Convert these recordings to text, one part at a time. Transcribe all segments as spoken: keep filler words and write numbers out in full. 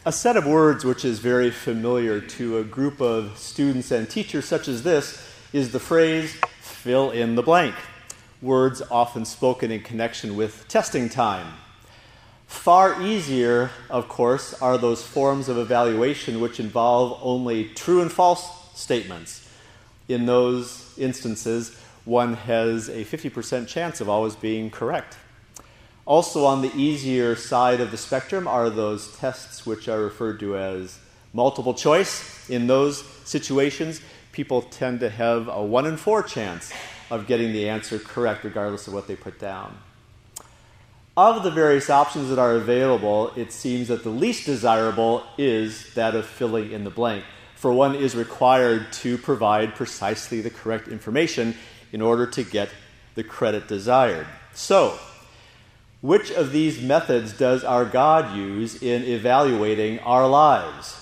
A set of words which is very familiar to a group of students and teachers such as this is the phrase, fill in the blank. Words often spoken in connection with testing time. Far easier, of course, are those forms of evaluation which involve only true and false statements. In those instances, one has a fifty percent chance of always being correct. Also on the easier side of the spectrum are those tests which are referred to as multiple choice. In those situations, people tend to have a one in four chance of getting the answer correct regardless of what they put down. Of the various options that are available, it seems that the least desirable is that of filling in the blank, for one is required to provide precisely the correct information in order to get the credit desired. So, which of these methods does our God use in evaluating our lives?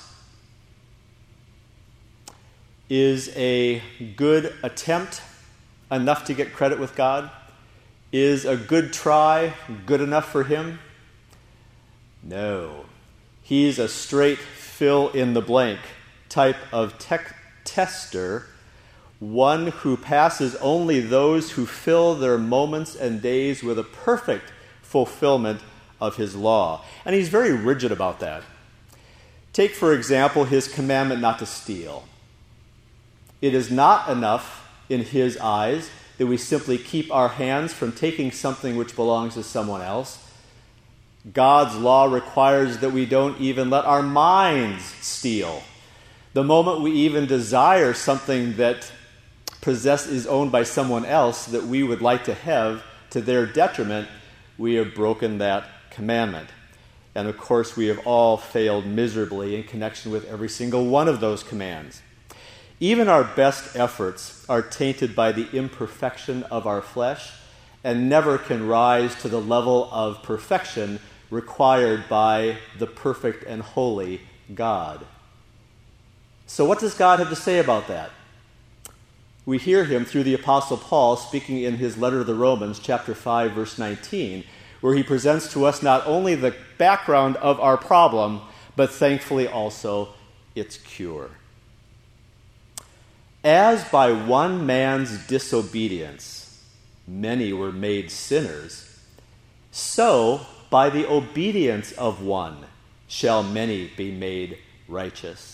Is a good attempt enough to get credit with God? Is a good try good enough for Him? No. He's a straight fill-in-the-blank type of tech tester, one who passes only those who fill their moments and days with a perfect fulfillment of His law. And He's very rigid about that. Take, for example, His commandment not to steal. It is not enough in His eyes that we simply keep our hands from taking something which belongs to someone else. God's law requires that we don't even let our minds steal. The moment we even desire something that possess is owned by someone else that we would like to have to their detriment, we have broken that commandment. And of course, we have all failed miserably in connection with every single one of those commands. Even our best efforts are tainted by the imperfection of our flesh and never can rise to the level of perfection required by the perfect and holy God. So what does God have to say about that? We hear Him through the Apostle Paul speaking in his letter to the Romans, chapter five, verse nineteen, where he presents to us not only the background of our problem, but thankfully also its cure. As by one man's disobedience many were made sinners, so by the obedience of one shall many be made righteous.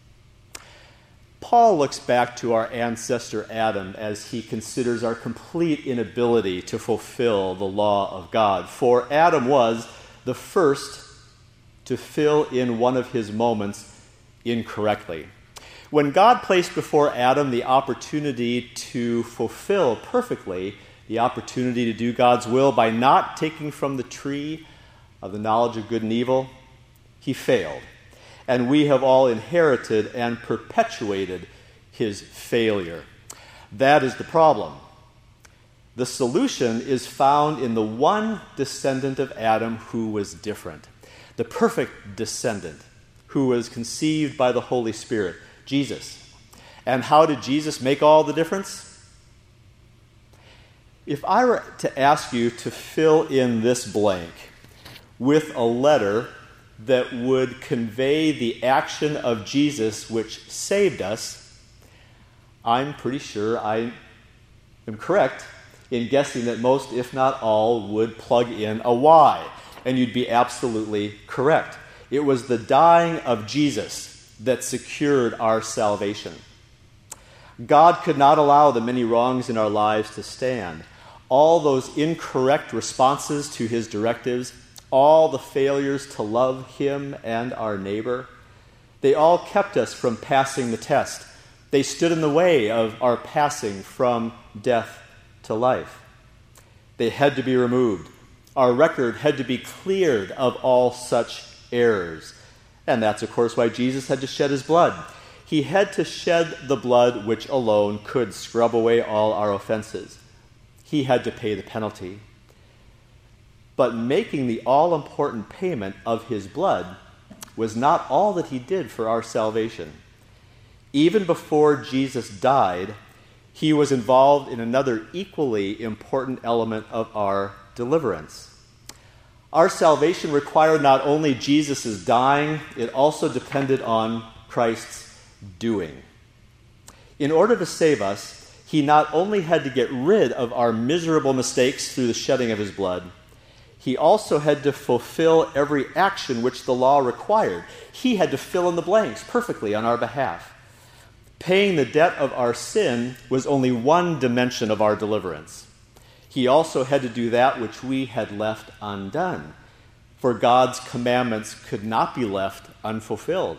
Paul looks back to our ancestor Adam as he considers our complete inability to fulfill the law of God. For Adam was the first to fill in one of his moments incorrectly. When God placed before Adam the opportunity to fulfill perfectly the opportunity to do God's will by not taking from the tree of the knowledge of good and evil, he failed. And we have all inherited and perpetuated his failure. That is the problem. The solution is found in the one descendant of Adam who was different. The perfect descendant who was conceived by the Holy Spirit, Jesus. And how did Jesus make all the difference? If I were to ask you to fill in this blank with a letter that would convey the action of Jesus which saved us, I'm pretty sure I am correct in guessing that most, if not all, would plug in a Y. And you'd be absolutely correct. It was the dying of Jesus that secured our salvation. God could not allow the many wrongs in our lives to stand. All those incorrect responses to his directives, all the failures to love him and our neighbor, they all kept us from passing the test. They stood in the way of our passing from death to life. They had to be removed. Our record had to be cleared of all such errors. And that's, of course, why Jesus had to shed his blood. He had to shed the blood which alone could scrub away all our offenses. He had to pay the penalty. But making the all-important payment of his blood was not all that he did for our salvation. Even before Jesus died, he was involved in another equally important element of our deliverance. Our salvation required not only Jesus' dying, it also depended on Christ's doing. In order to save us, he not only had to get rid of our miserable mistakes through the shedding of his blood, he also had to fulfill every action which the law required. He had to fill in the blanks perfectly on our behalf. Paying the debt of our sin was only one dimension of our deliverance. He also had to do that which we had left undone, for God's commandments could not be left unfulfilled.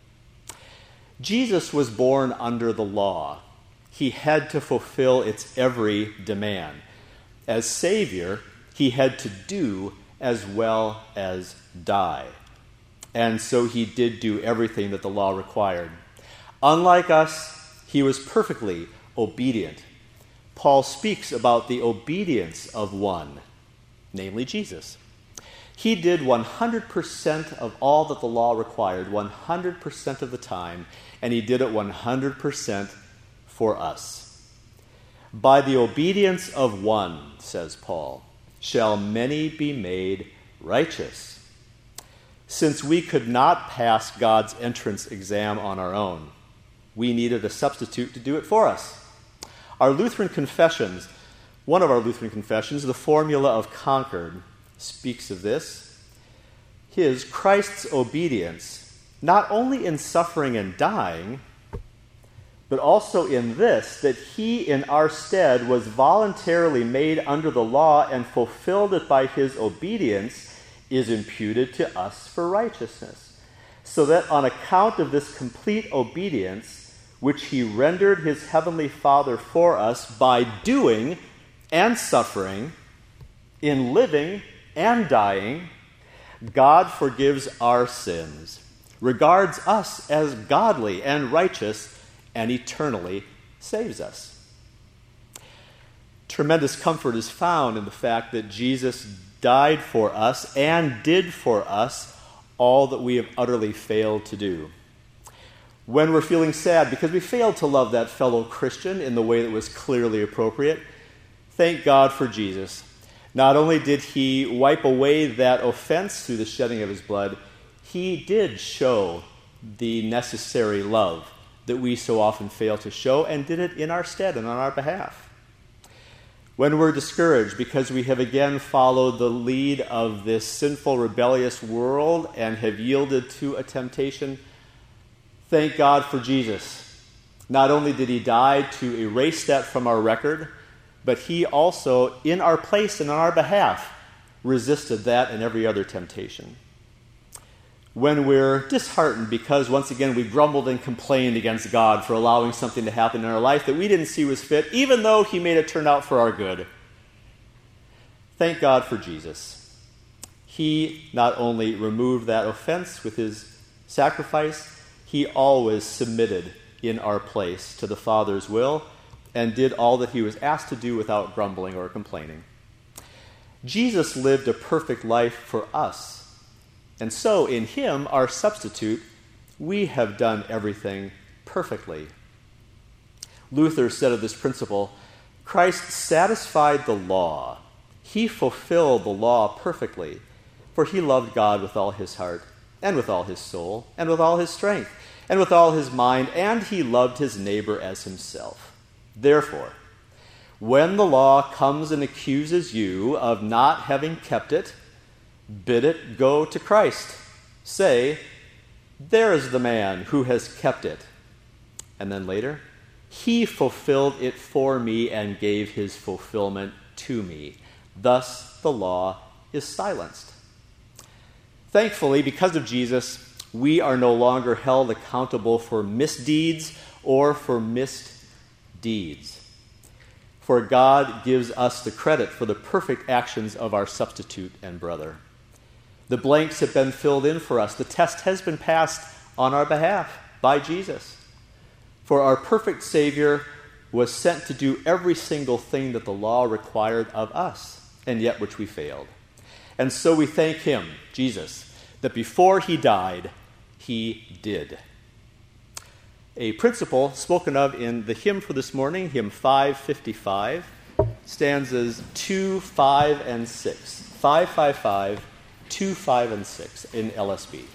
Jesus was born under the law. He had to fulfill its every demand. As Savior, he had to do as well as die. And so he did do everything that the law required. Unlike us, he was perfectly obedient. Paul speaks about the obedience of one, namely Jesus. He did one hundred percent of all that the law required, one hundred percent of the time, and he did it one hundred percent for us. By the obedience of one, says Paul, shall many be made righteous. Since we could not pass God's entrance exam on our own, we needed a substitute to do it for us. Our Lutheran confessions, one of our Lutheran confessions, the Formula of Concord, speaks of this. His, Christ's obedience, not only in suffering and dying, but also in this, that he in our stead was voluntarily made under the law and fulfilled it by his obedience, is imputed to us for righteousness. So that on account of this complete obedience, which he rendered his heavenly Father for us by doing and suffering, in living and dying, God forgives our sins, regards us as godly and righteous, and eternally saves us. Tremendous comfort is found in the fact that Jesus died for us and did for us all that we have utterly failed to do. When we're feeling sad because we failed to love that fellow Christian in the way that was clearly appropriate, thank God for Jesus. Not only did he wipe away that offense through the shedding of his blood, he did show the necessary love that we so often fail to show, and did it in our stead and on our behalf. When we're discouraged because we have again followed the lead of this sinful, rebellious world and have yielded to a temptation, thank God for Jesus. Not only did he die to erase that from our record, but he also, in our place and on our behalf, resisted that and every other temptation. When we're disheartened because, once again, we grumbled and complained against God for allowing something to happen in our life that we didn't see was fit, even though he made it turn out for our good, thank God for Jesus. He not only removed that offense with his sacrifice, he always submitted in our place to the Father's will and did all that he was asked to do without grumbling or complaining. Jesus lived a perfect life for us. And so, in him, our substitute, we have done everything perfectly. Luther said of this principle, Christ satisfied the law. He fulfilled the law perfectly, for he loved God with all his heart, and with all his soul, and with all his strength, and with all his mind, and he loved his neighbor as himself. Therefore, when the law comes and accuses you of not having kept it, bid it go to Christ. Say, there is the man who has kept it. And then later, he fulfilled it for me and gave his fulfillment to me. Thus the law is silenced. Thankfully, because of Jesus, we are no longer held accountable for misdeeds or for misdeeds. For God gives us the credit for the perfect actions of our substitute and brother. The blanks have been filled in for us. The test has been passed on our behalf by Jesus. For our perfect Savior was sent to do every single thing that the law required of us, and yet which we failed. And so we thank him, Jesus, that before he died, he did. A principle spoken of in the hymn for this morning, hymn five fifty-five, stanzas two, five, and six. five fifty-five two, five, and six in L S B.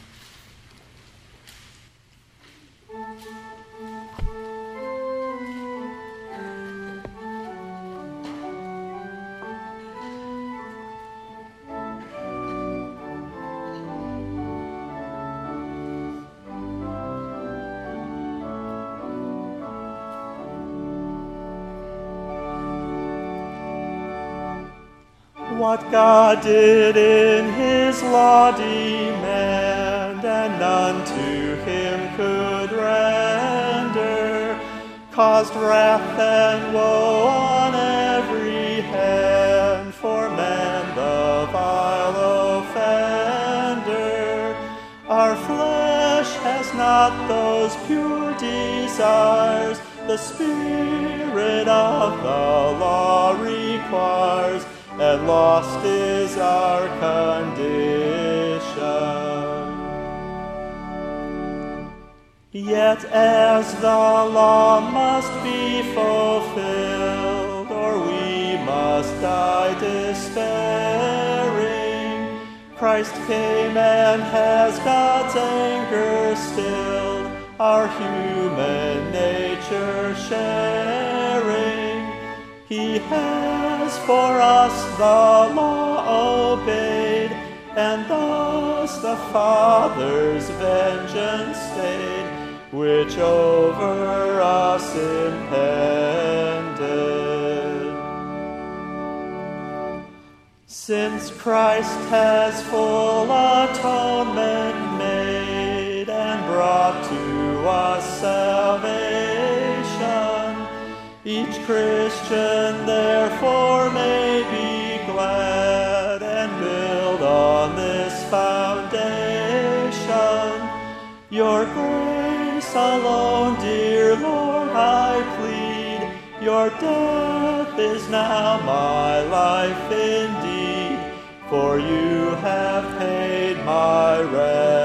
What God did in his law demand, and none to him could render, caused wrath and woe on every hand for man, the vile offender. Our flesh has not those pure desires the Spirit of the law requires, and lost is our condition. Yet as the law must be fulfilled, or we must die despairing, Christ came and has God's anger stilled, our human nature sharing. He has for us the law obeyed, and thus the Father's vengeance stayed, which over us impended. Since Christ has full atonement made, and brought to us salvation, each Christian therefore may be glad and build on this foundation. Your grace alone, dear Lord, I plead. Your death is now my life indeed, for you have paid my ransom.